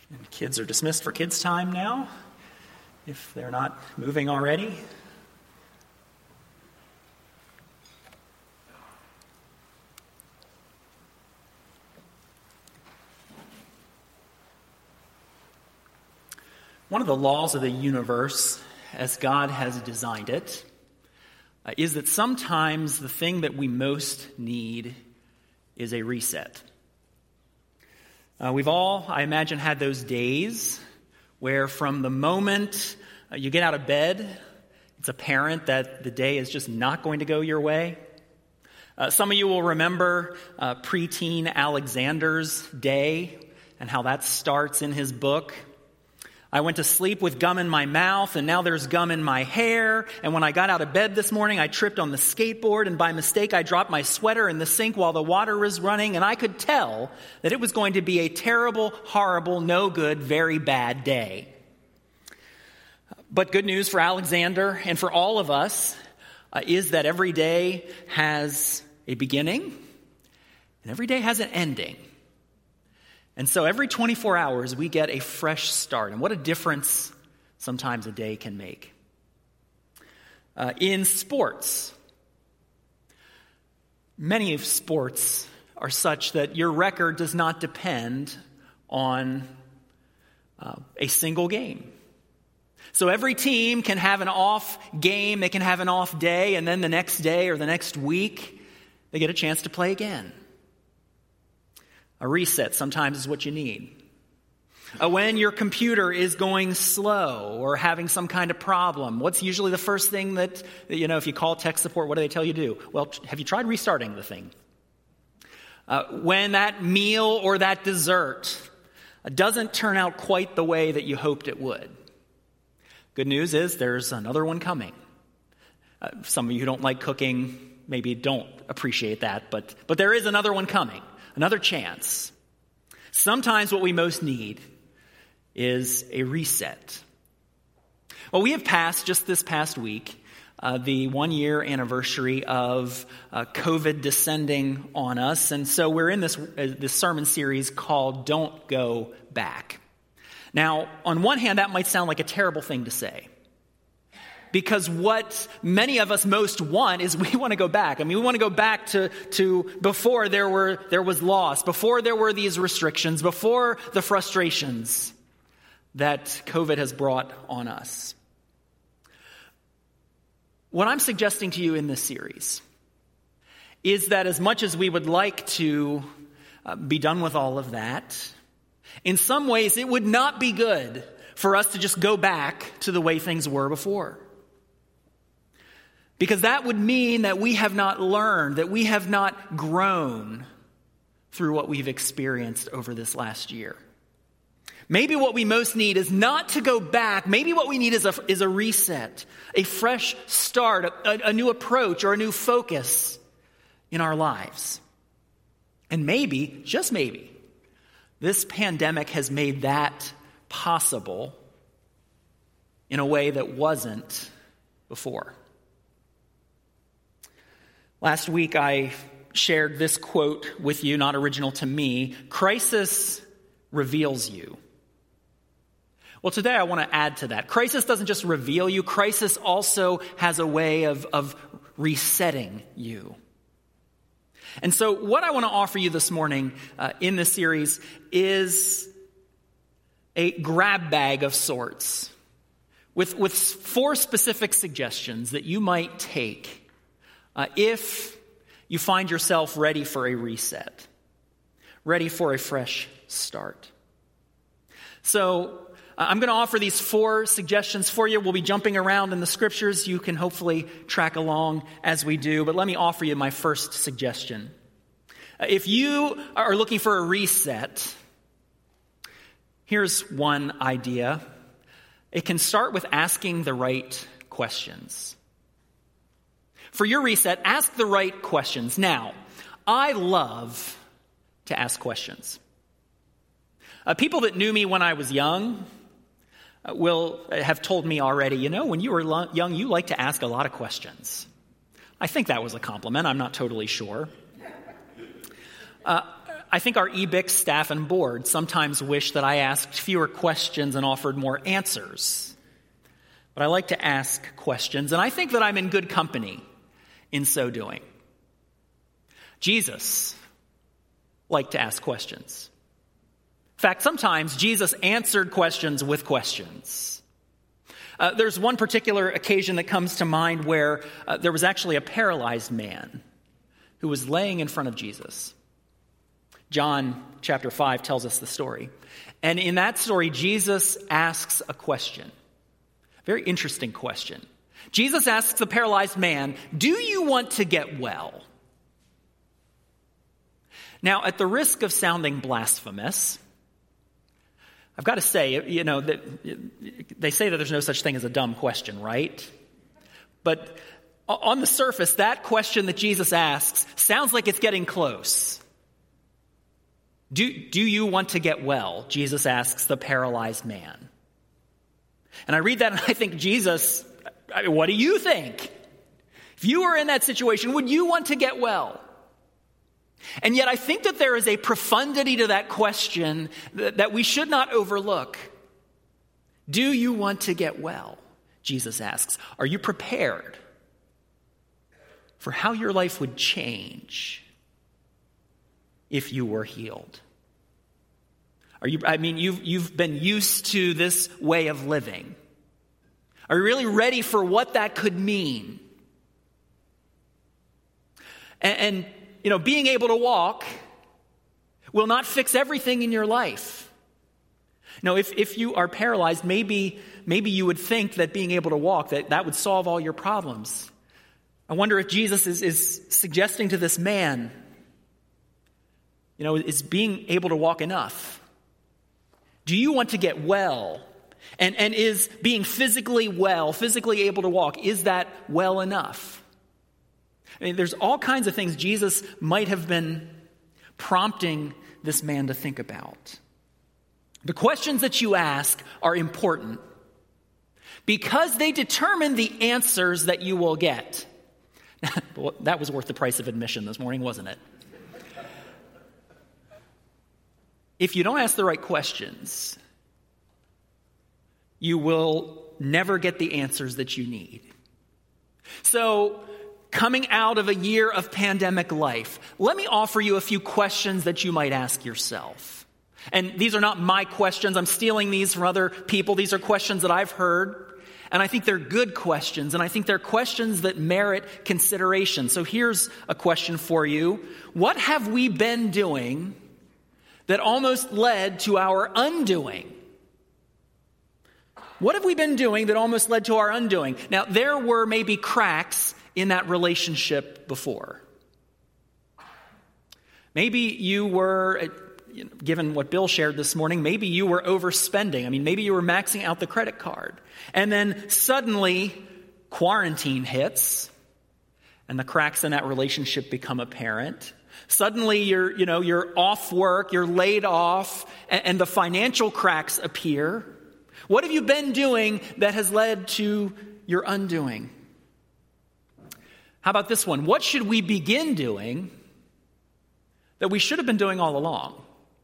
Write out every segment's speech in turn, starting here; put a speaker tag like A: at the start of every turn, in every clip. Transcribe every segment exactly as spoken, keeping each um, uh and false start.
A: And kids are dismissed for kids' time now, if they're not moving already. One of the laws of the universe, as God has designed it, uh, is that sometimes the thing that we most need is a reset. Uh, we've all, I imagine, had those days where from the moment uh, you get out of bed, it's apparent that the day is just not going to go your way. Uh, some of you will remember uh, preteen Alexander's day and how that starts in his book. I went to sleep with gum in my mouth, and now there's gum in my hair. And when I got out of bed this morning, I tripped on the skateboard, and by mistake, I dropped my sweater in the sink while the water was running. And I could tell that it was going to be a terrible, horrible, no good, very bad day. But good news for Alexander and for all of us uh, is that every day has a beginning, and every day has an ending. And so every twenty-four hours, we get a fresh start. And what a difference sometimes a day can make. Uh, in sports, many of sports are such that your record does not depend on uh, a single game. So every team can have an off game, they can have an off day, and then the next day or the next week, they get a chance to play again. A reset sometimes is what you need. Uh, when your computer is going slow or having some kind of problem, what's usually the first thing that, you know, if you call tech support, what do they tell you to do? Well, have you tried restarting the thing? Uh, when that meal or that dessert doesn't turn out quite the way that you hoped it would. Good news is there's another one coming. Uh, some of you who don't like cooking maybe don't appreciate that, but but there is another one coming. Another chance. Sometimes what we most need is a reset. Well, we have passed just this past week uh, the one-year anniversary of uh, COVID descending on us, and so we're in this uh, this sermon series called "Don't Go Back." Now, on one hand, that might sound like a terrible thing to say. Because what many of us most want is we want to go back. I mean, we want to go back to, to before there were there was loss, before there were these restrictions, before the frustrations that COVID has brought on us. What I'm suggesting to you in this series is that as much as we would like to uh, be done with all of that, in some ways it would not be good for us to just go back to the way things were before. Because that would mean that we have not learned, that we have not grown through what we've experienced over this last year. Maybe what we most need is not to go back. Maybe what we need is a, is a reset, a fresh start, a, a new approach, or a new focus in our lives. And maybe, just maybe, this pandemic has made that possible in a way that wasn't before. Last week, I shared this quote with you, not original to me. Crisis reveals you. Well, today I want to add to that. Crisis doesn't just reveal you. Crisis also has a way of, of resetting you. And so what I want to offer you this morning uh, in this series is a grab bag of sorts with, with four specific suggestions that you might take Uh, if you find yourself ready for a reset, ready for a fresh start. So uh, I'm going to offer these four suggestions for you. We'll be jumping around in the scriptures. You can hopefully track along as we do. But let me offer you my first suggestion. Uh, if you are looking for a reset, here's one idea. It can start with asking the right questions. For your reset, ask the right questions. Now, I love to ask questions. Uh, people that knew me when I was young uh, will have told me already, you know, when you were lo- young, you liked to ask a lot of questions. I think that was a compliment. I'm not totally sure. Uh, I think our E B I C staff and board sometimes wish that I asked fewer questions and offered more answers. But I like to ask questions, and I think that I'm in good company in so doing. Jesus liked to ask questions. In fact, sometimes Jesus answered questions with questions. Uh, there's one particular occasion that comes to mind where uh, there was actually a paralyzed man who was laying in front of Jesus. John chapter five tells us the story. And in that story, Jesus asks a question. Very interesting question. Jesus asks the paralyzed man, "Do you want to get well?" Now, at the risk of sounding blasphemous, I've got to say, you know, that they say that there's no such thing as a dumb question, right? But on the surface, that question that Jesus asks sounds like it's getting close. Do, do you want to get well? Jesus asks the paralyzed man. And I read that and I think, Jesus, I mean, what do you think? If you were in that situation, would you want to get well? And yet I think that there is a profundity to that question that, that we should not overlook. Do you want to get well? Jesus asks. Are you prepared for how your life would change if you were healed? Are you, I mean, you've, you've been used to this way of living. Are you really ready for what that could mean? And, and you know, being able to walk will not fix everything in your life. No, if, if you are paralyzed, maybe, maybe you would think that being able to walk, that, that would solve all your problems. I wonder if Jesus is, is suggesting to this man, you know, is being able to walk enough? Do you want to get well? And, and is being physically well, physically able to walk, is that well enough? I mean, there's all kinds of things Jesus might have been prompting this man to think about. The questions that you ask are important because they determine the answers that you will get. Well, that was worth the price of admission this morning, wasn't it? If you don't ask the right questions, you will never get the answers that you need. So, coming out of a year of pandemic life, let me offer you a few questions that you might ask yourself. And these are not my questions. I'm stealing these from other people. These are questions that I've heard. And I think they're good questions. And I think they're questions that merit consideration. So here's a question for you. What have we been doing that almost led to our undoing? What have we been doing that almost led to our undoing? Now, there were maybe cracks in that relationship before. Maybe you were, given what Bill shared this morning, maybe you were overspending. I mean, maybe you were maxing out the credit card. And then suddenly quarantine hits and the cracks in that relationship become apparent. Suddenly you're, you know, you're off work, you're laid off, and, and the financial cracks appear. What have you been doing that has led to your undoing? How about this one? What should we begin doing that we should have been doing all along?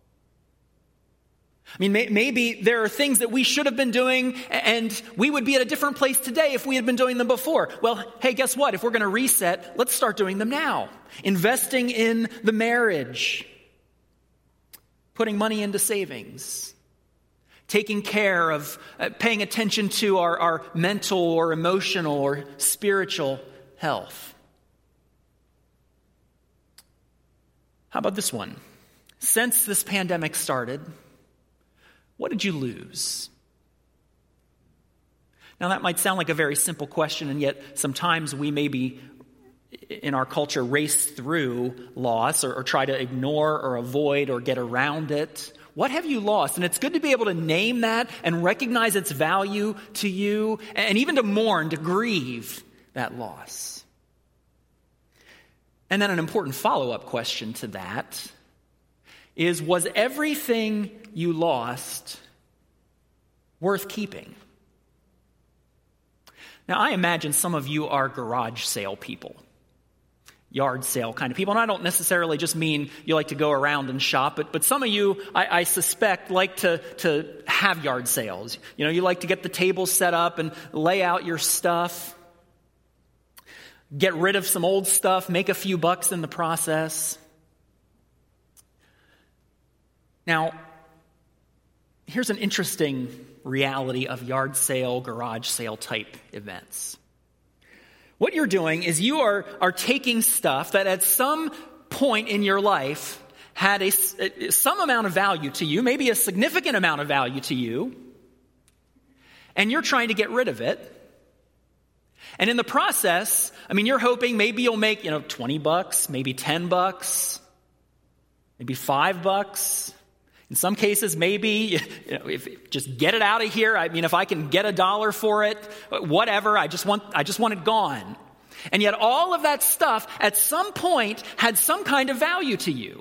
A: I mean, may, maybe there are things that we should have been doing and we would be at a different place today if we had been doing them before. Well, hey, guess what? If we're going to reset, let's start doing them now. Investing in the marriage, putting money into savings, taking care of, uh, paying attention to our, our mental or emotional or spiritual health. How about this one? Since this pandemic started, what did you lose? Now that might sound like a very simple question, and yet sometimes we maybe in our culture race through loss or, or try to ignore or avoid or get around it. What have you lost? And it's good to be able to name that and recognize its value to you and even to mourn, to grieve that loss. And then an important follow-up question to that is, was everything you lost worth keeping? Now, I imagine some of you are garage sale people. yard sale kind of people. And I don't necessarily just mean you like to go around and shop, but, but some of you, I, I suspect, like to, to have yard sales. You know, you like to get the table set up and lay out your stuff, get rid of some old stuff, make a few bucks in the process. Now, here's an interesting reality of yard sale, garage sale type events. What you're doing is you are, are taking stuff that at some point in your life had a, some amount of value to you, maybe a significant amount of value to you, and you're trying to get rid of it. And in the process, I mean, you're hoping maybe you'll make, you know, twenty bucks, maybe ten bucks, maybe five bucks. In some cases, maybe, you know, if just get it out of here. I mean, if I can get a dollar for it, whatever. I just want, I just want it gone. And yet, all of that stuff at some point had some kind of value to you.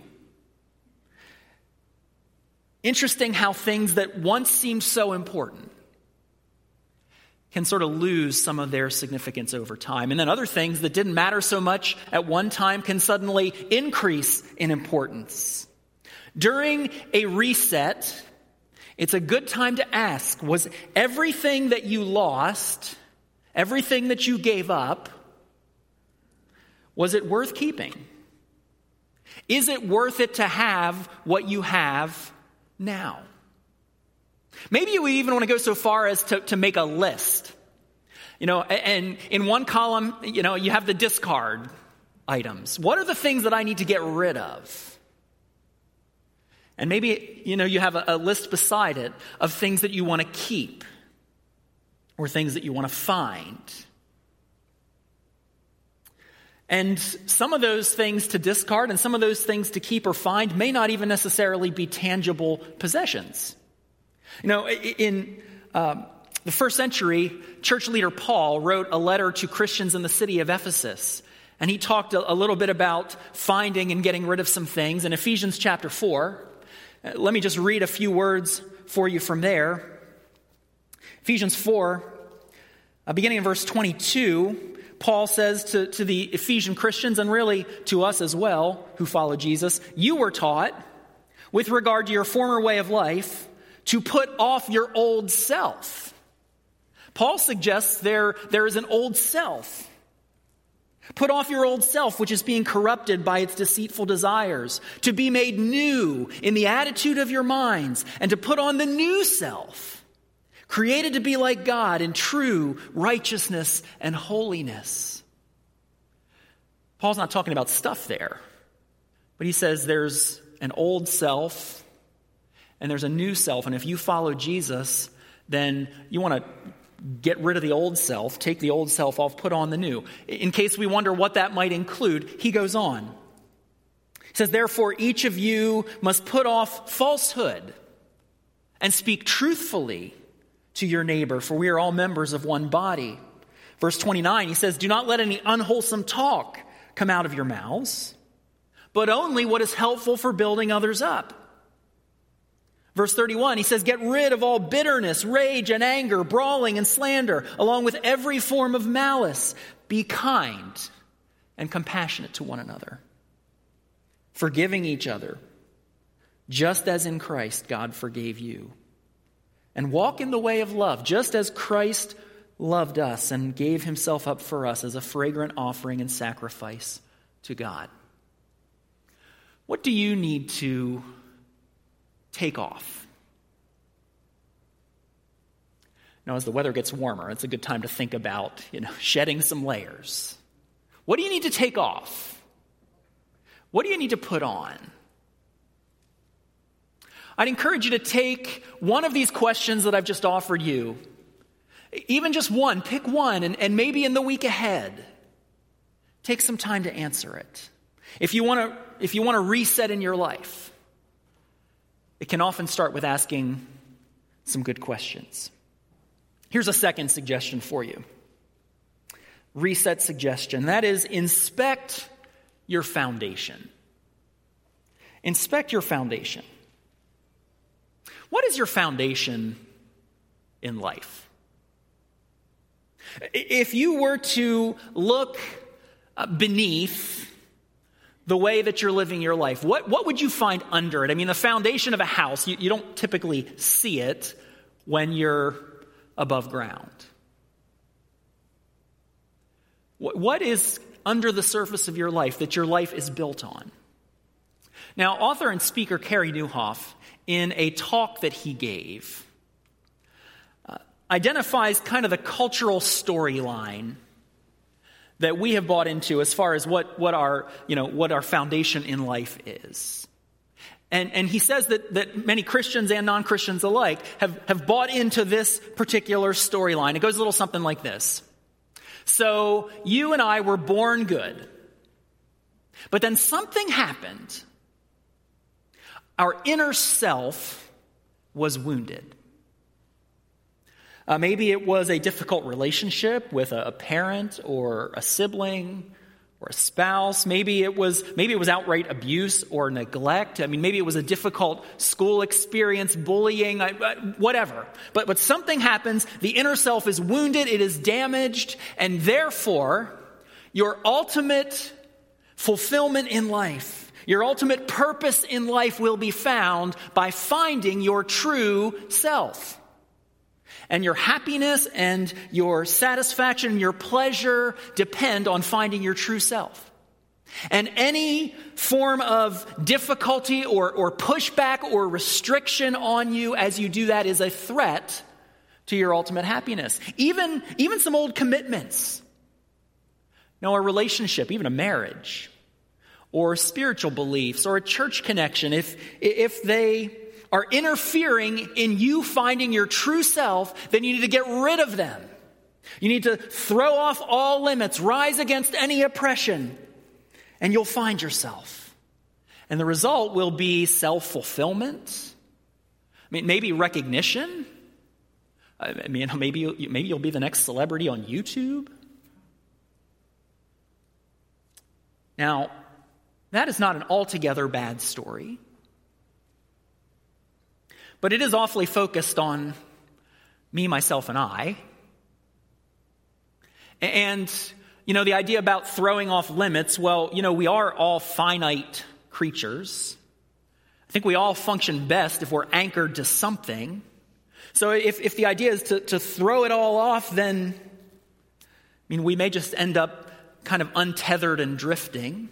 A: Interesting how things that once seemed so important can sort of lose some of their significance over time. And then other things that didn't matter so much at one time can suddenly increase in importance. During a reset, it's a good time to ask, was everything that you lost, everything that you gave up, was it worth keeping? Is it worth it to have what you have now? Maybe you even want to go so far as to, to make a list. You know, and in one column, you know, you have the discard items. What are the things that I need to get rid of? And maybe, you know, you have a, a list beside it of things that you want to keep or things that you want to find. And some of those things to discard and some of those things to keep or find may not even necessarily be tangible possessions. You know, in um, the first century, church leader Paul wrote a letter to Christians in the city of Ephesus. And he talked a, a little bit about finding and getting rid of some things. In Ephesians chapter four, let me just read a few words for you from there. Ephesians four, uh, beginning in verse twenty-two, Paul says to, to the Ephesian Christians, and really to us as well who follow Jesus, you were taught, with regard to your former way of life, to put off your old self. Paul suggests there, there is an old self. Put off your old self, which is being corrupted by its deceitful desires, to be made new in the attitude of your minds, and to put on the new self, created to be like God in true righteousness and holiness. Paul's not talking about stuff there, but he says there's an old self and there's a new self. And if you follow Jesus, then you want to get rid of the old self, take the old self off, put on the new. In case we wonder what that might include, he goes on. He says, therefore, each of you must put off falsehood and speak truthfully to your neighbor, for we are all members of one body. Verse twenty-nine, he says, do not let any unwholesome talk come out of your mouths, but only what is helpful for building others up. Verse thirty-one, he says, get rid of all bitterness, rage, and anger, brawling, and slander, along with every form of malice. Be kind and compassionate to one another, forgiving each other, just as in Christ God forgave you. And walk in the way of love, just as Christ loved us and gave himself up for us as a fragrant offering and sacrifice to God. What do you need to take off? Now, as the weather gets warmer, it's a good time to think about, you know, shedding some layers. What do you need to take off? What do you need to put on? I'd encourage you to take one of these questions that I've just offered you, even just one, pick one, and, and maybe in the week ahead, take some time to answer it. If you want to, if you want to reset in your life, it can often start with asking some good questions. Here's a second suggestion for you. Reset suggestion. That is, inspect your foundation. Inspect your foundation. What is your foundation in life? If you were to look beneath the way that you're living your life? What, what would you find under it? I mean, the foundation of a house, you, you don't typically see it when you're above ground. What, what is under the surface of your life that your life is built on? Now, author and speaker Carey Nieuwhof, in a talk that he gave, uh, identifies kind of the cultural storyline that we have bought into as far as what, what our, you know, what our foundation in life is. And, and he says that, that many Christians and non-Christians alike have, have bought into this particular storyline. It goes a little something like this. So you and I were born good, but then something happened. Our inner self was wounded. Uh, maybe it was a difficult relationship with a, a parent or a sibling or a spouse. Maybe it was maybe it was outright abuse or neglect. I mean, maybe it was a difficult school experience, bullying, I, I, whatever. But but something happens. The inner self is wounded. It is damaged, and therefore, your ultimate fulfillment in life, your ultimate purpose in life, will be found by finding your true self. And your happiness and your satisfaction and your pleasure depend on finding your true self. And any form of difficulty or, or pushback or restriction on you as you do that is a threat to your ultimate happiness. Even, even some old commitments. You know, a relationship, even a marriage, or spiritual beliefs, or a church connection, if, if they are interfering in you finding your true self, then you need to get rid of them. You need to throw off all limits, rise against any oppression, and you'll find yourself. And the result will be self-fulfillment. I mean, maybe recognition. I mean, maybe, you, maybe you'll be the next celebrity on YouTube. Now, that is not an altogether bad story. But it is awfully focused on me, myself, and I. And, you know, the idea about throwing off limits, well, you know, we are all finite creatures. I think we all function best if we're anchored to something. So if, if the idea is to, to throw it all off, then, I mean, we may just end up kind of untethered and drifting.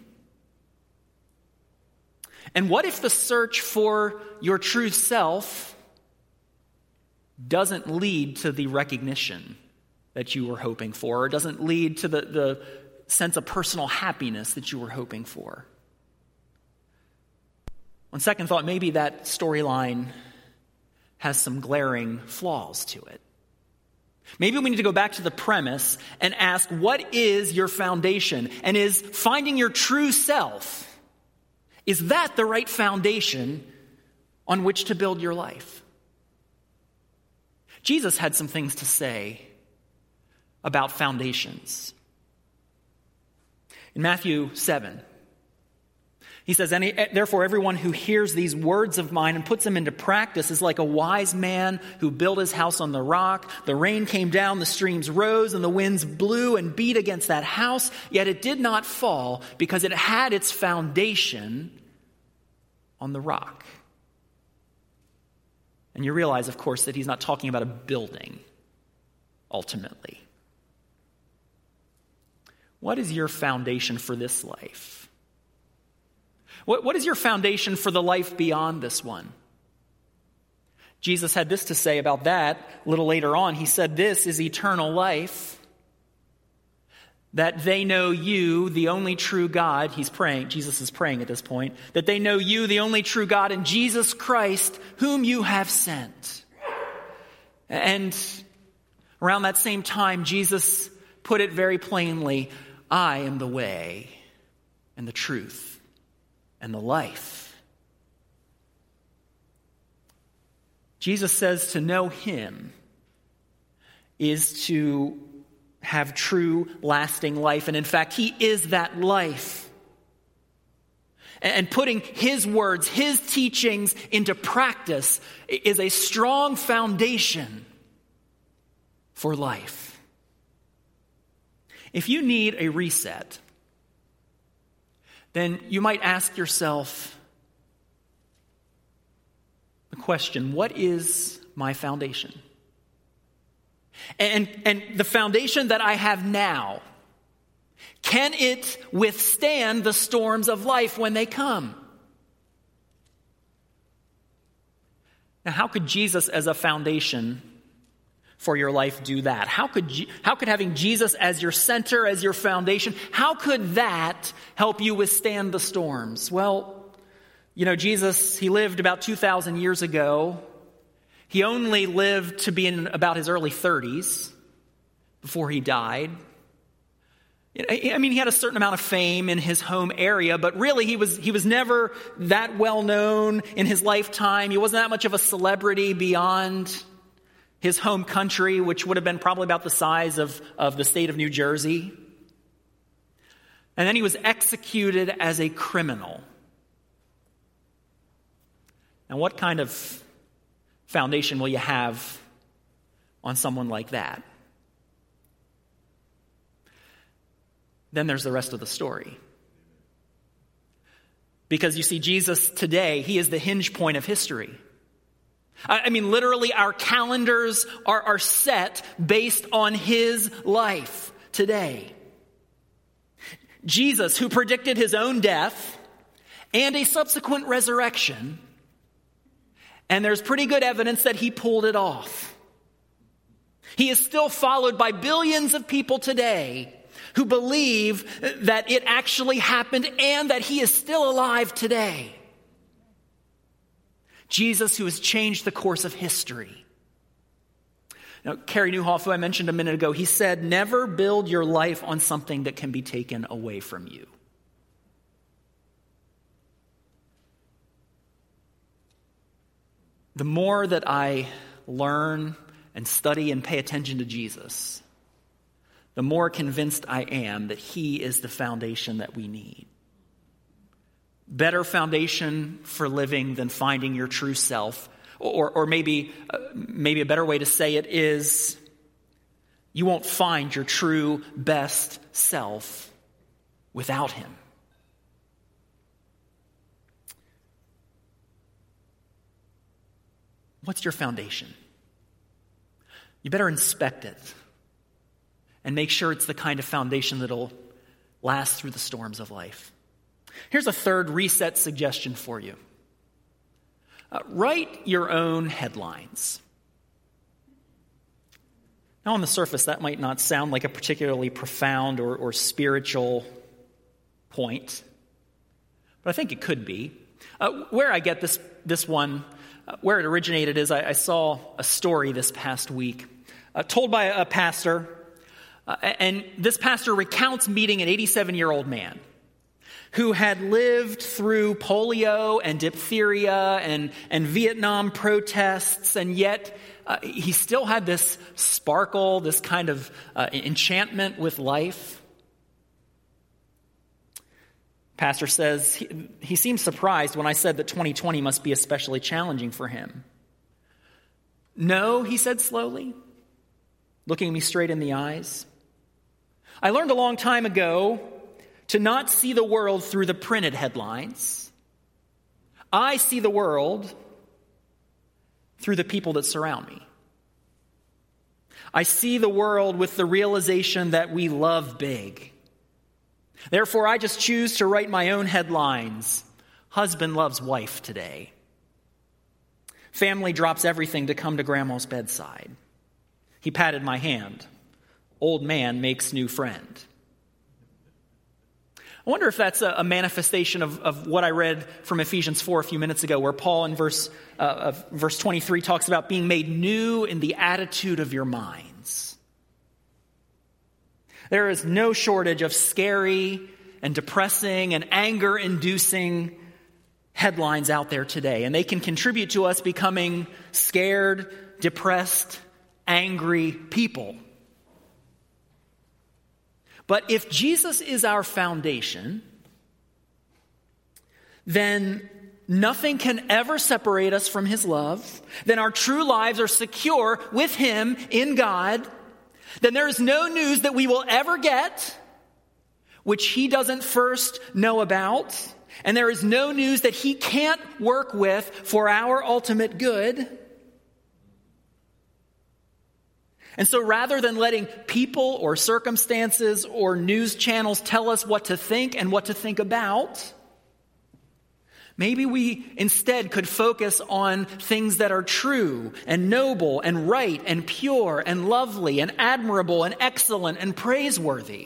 A: And what if the search for your true self doesn't lead to the recognition that you were hoping for, or doesn't lead to the, the sense of personal happiness that you were hoping for? On second thought, maybe that storyline has some glaring flaws to it. Maybe we need to go back to the premise and ask, what is your foundation? And is finding your true self, is that the right foundation on which to build your life? Jesus had some things to say about foundations. In Matthew seven, he says, "Any, therefore everyone who hears these words of mine and puts them into practice is like a wise man who built his house on the rock. The rain came down, the streams rose, and the winds blew and beat against that house, yet it did not fall because it had its foundation on the rock." And you realize, of course, that he's not talking about a building, ultimately. What is your foundation for this life? What, what is your foundation for the life beyond this one? Jesus had this to say about that a little later on. He said, "This is eternal life, that they know you, the only true God." He's praying, Jesus is praying at this point, "that they know you, the only true God, and Jesus Christ, whom you have sent." And around that same time, Jesus put it very plainly, "I am the way and the truth and the life." Jesus says to know him is to have true, lasting life. And in fact, he is that life. And putting his words, his teachings into practice is a strong foundation for life. If you need a reset, then you might ask yourself the question, what is my foundation? And, and the foundation that I have now, can it withstand the storms of life when they come? Now, how could Jesus as a foundation for your life do that? How could, how could having Jesus as your center, as your foundation, how could that help you withstand the storms? Well, you know, Jesus, he lived about two thousand years ago. He only lived to be in about his early thirties before he died. I mean, he had a certain amount of fame in his home area, but really he was he was never that well known in his lifetime. He wasn't that much of a celebrity beyond his home country, which would have been probably about the size of, of the state of New Jersey. And then he was executed as a criminal. Now, what kind of foundation will you have on someone like that? Then there's the rest of the story. Because you see, Jesus today, he is the hinge point of history. I mean, literally, our calendars are, are set based on his life today. Jesus, who predicted his own death and a subsequent resurrection, and there's pretty good evidence that he pulled it off. He is still followed by billions of people today who believe that it actually happened and that he is still alive today. Jesus, who has changed the course of history. Now, Carey Nieuwhof, who I mentioned a minute ago, he said, never build your life on something that can be taken away from you. The more that I learn and study and pay attention to Jesus, the more convinced I am that he is the foundation that we need. Better foundation for living than finding your true self. Or, or maybe, uh, maybe a better way to say it is, you won't find your true best self without him. What's your foundation? You better inspect it and make sure it's the kind of foundation that'll last through the storms of life. Here's a third reset suggestion for you. Uh, write your own headlines. Now, on the surface, that might not sound like a particularly profound or, or spiritual point, but I think it could be. Uh, where I get this, this one, uh, where it originated is I, I saw a story this past week uh, told by a, a pastor, uh, and this pastor recounts meeting an eighty-seven-year-old man who had lived through polio and diphtheria and, and Vietnam protests, and yet uh, he still had this sparkle, this kind of uh, enchantment with life. Pastor says, he, he seemed surprised when I said that twenty twenty must be especially challenging for him. No, he said slowly, looking me straight in the eyes. I learned a long time ago to not see the world through the printed headlines. I see the world through the people that surround me. I see the world with the realization that we love big. Therefore, I just choose to write my own headlines. Husband loves wife today. Family drops everything to come to grandma's bedside. He patted my hand. Old man makes new friend. I wonder if that's a, a manifestation of, of what I read from Ephesians four a few minutes ago, where Paul in verse, uh, of verse twenty-three talks about being made new in the attitude of your minds. There is no shortage of scary and depressing and anger-inducing headlines out there today, and they can contribute to us becoming scared, depressed, angry people. But if Jesus is our foundation, then nothing can ever separate us from his love. Then our true lives are secure with him in God. Then there is no news that we will ever get which he doesn't first know about, and there is no news that he can't work with for our ultimate good. And so rather than letting people or circumstances or news channels tell us what to think and what to think about, maybe we instead could focus on things that are true and noble and right and pure and lovely and admirable and excellent and praiseworthy.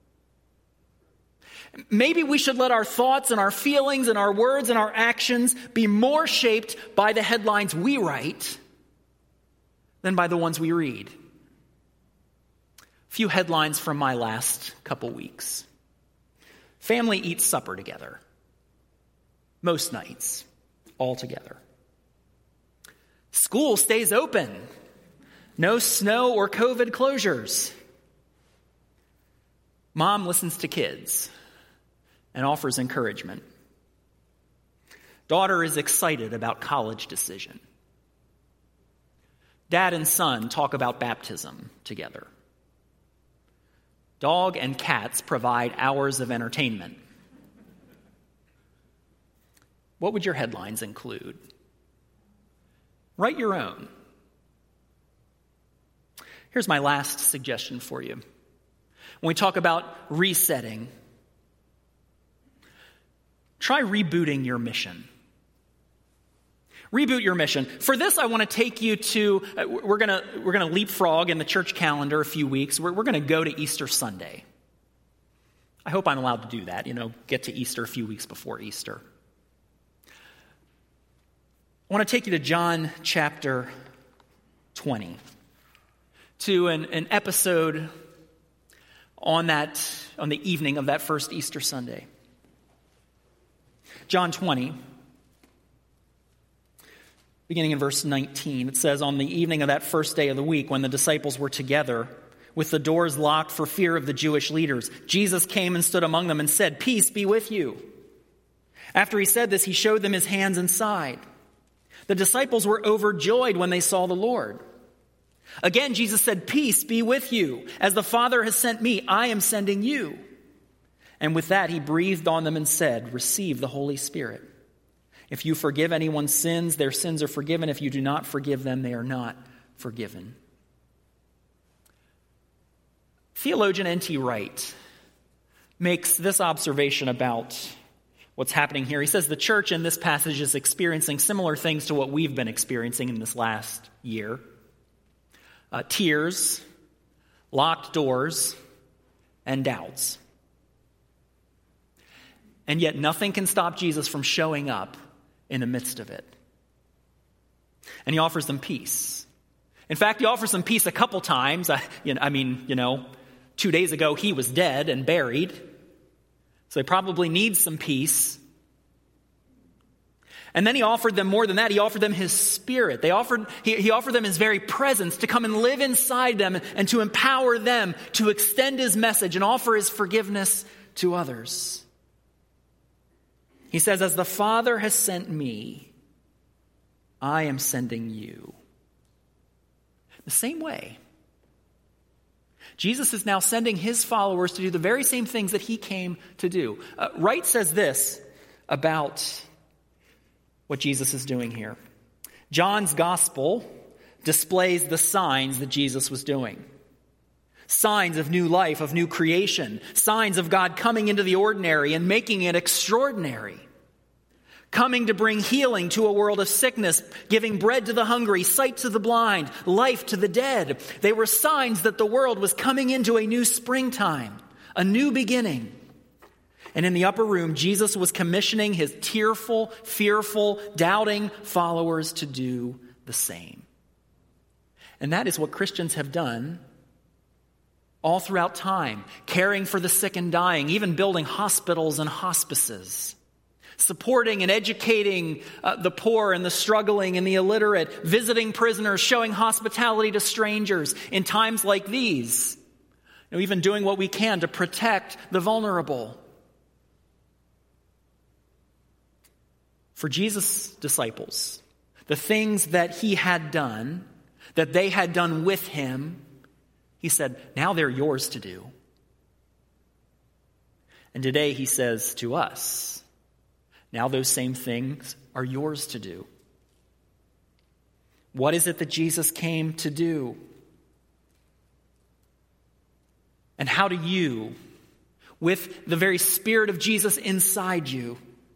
A: Maybe we should let our thoughts and our feelings and our words and our actions be more shaped by the headlines we write than by the ones we read. A few headlines from my last couple weeks. Family eats supper together. Most nights, all together. School stays open. No snow or COVID closures. Mom listens to kids and offers encouragement. Daughter is excited about college decision. Dad and son talk about baptism together. Dog and cats provide hours of entertainment. What would your headlines include? Write your own. Here's my last suggestion for you. When we talk about resetting, try rebooting your mission. Reboot your mission. For this, I want to take you to, uh, we're going to we're going to leapfrog in the church calendar a few weeks. We're, we're going to go to Easter Sunday. I hope I'm allowed to do that, you know, get to Easter a few weeks before Easter. I want to take you to John chapter twenty, to an, an episode on that, on the evening of that first Easter Sunday. John twenty, beginning in verse nineteen, it says, "On the evening of that first day of the week, when the disciples were together, with the doors locked for fear of the Jewish leaders, Jesus came and stood among them and said, 'Peace be with you.' After he said this, he showed them his hands and side. The disciples were overjoyed when they saw the Lord. Again, Jesus said, 'Peace be with you. As the Father has sent me, I am sending you.' And with that, he breathed on them and said, 'Receive the Holy Spirit. If you forgive anyone's sins, their sins are forgiven. If you do not forgive them, they are not forgiven.'" Theologian N T Wright makes this observation about what's happening here. He says the church in this passage is experiencing similar things to what we've been experiencing in this last year. Uh, tears, locked doors, and doubts. And yet nothing can stop Jesus from showing up in the midst of it. And he offers them peace. In fact, he offers them peace a couple times. I, you know, I mean, you know, two days ago he was dead and buried. So they probably need some peace. And then he offered them more than that. He offered them his Spirit. They offered, he, he offered them his very presence to come and live inside them and to empower them to extend his message and offer his forgiveness to others. He says, "As the Father has sent me, I am sending you." The same way, Jesus is now sending his followers to do the very same things that he came to do. Uh, Wright says this about what Jesus is doing here. John's gospel displays the signs that Jesus was doing. Signs of new life, of new creation. Signs of God coming into the ordinary and making it extraordinary. Coming to bring healing to a world of sickness, giving bread to the hungry, sight to the blind, life to the dead. They were signs that the world was coming into a new springtime, a new beginning. And in the upper room, Jesus was commissioning his tearful, fearful, doubting followers to do the same. And that is what Christians have done all throughout time, caring for the sick and dying, even building hospitals and hospices. Supporting and educating uh, the poor and the struggling and the illiterate, visiting prisoners, showing hospitality to strangers in times like these. You know, even doing what we can to protect the vulnerable. For Jesus' disciples, the things that he had done, that they had done with him, he said, now they're yours to do. And today he says to us, now those same things are yours to do. What is it that Jesus came to do? And how do you, with the very Spirit of Jesus inside you,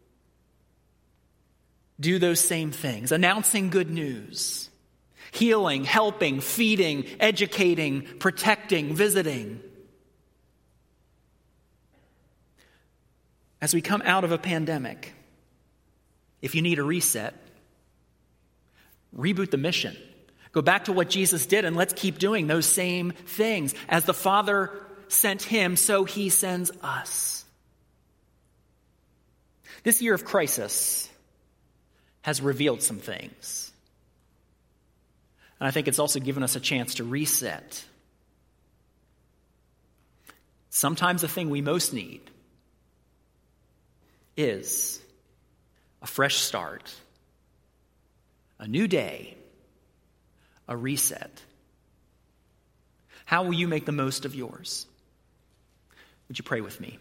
A: do those same things? Announcing good news, healing, helping, feeding, educating, protecting, visiting. As we come out of a pandemic, if you need a reset, reboot the mission. Go back to what Jesus did and let's keep doing those same things. As the Father sent him, so he sends us. This year of crisis has revealed some things. And I think it's also given us a chance to reset. Sometimes the thing we most need is a fresh start, a new day, a reset. How will you make the most of yours? Would you pray with me?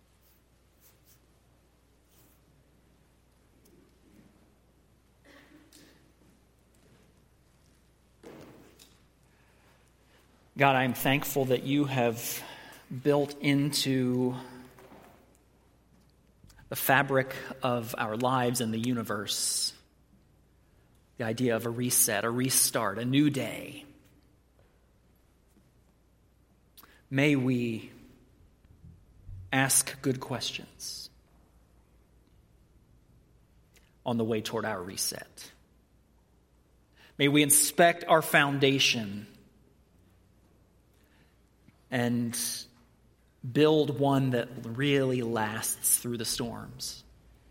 A: God, I'm thankful that you have built into the fabric of our lives and the universe the idea of a reset, a restart, a new day. May we ask good questions on the way toward our reset. May we inspect our foundation and build one that really lasts through the storms.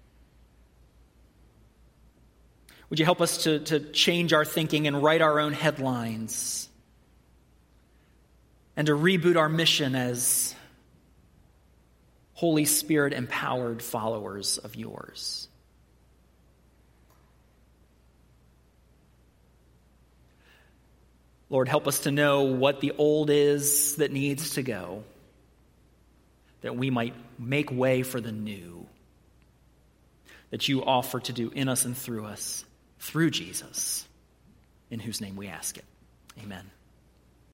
A: Would you help us to, to change our thinking and write our own headlines and to reboot our mission as Holy Spirit empowered followers of yours? Lord, help us to know what the old is that needs to go, that we might make way for the new that you offer to do in us and through us, through Jesus, in whose name we ask it. Amen.